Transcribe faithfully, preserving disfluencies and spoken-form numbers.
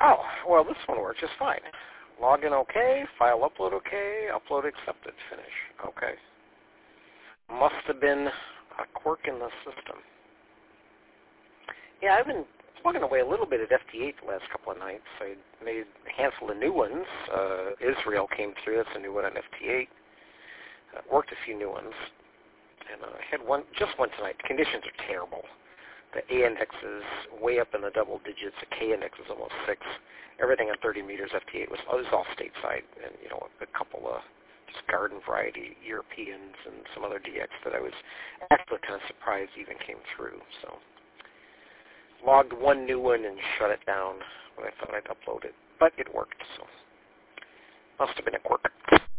Oh, well, this one worked just fine. Login okay, file upload okay, upload accepted, finish. Okay. Must have been a quirk in the system. Yeah, I've been plugging away a little bit at F T eight the last couple of nights. I made a handful of new ones. Uh, Israel came through. That's a new one on F T eight. Uh, worked a few new ones. And uh, I had one, just one tonight. The conditions are terrible. The A index is way up in the double digits. The K index is almost six. Everything on thirty meters F T eight was, oh, it was all stateside, and you know a couple of just garden variety Europeans and some other D X that I was actually kind of surprised even came through. So logged one new one and shut it down when I thought I'd upload it, but it worked. So must have been a quirk.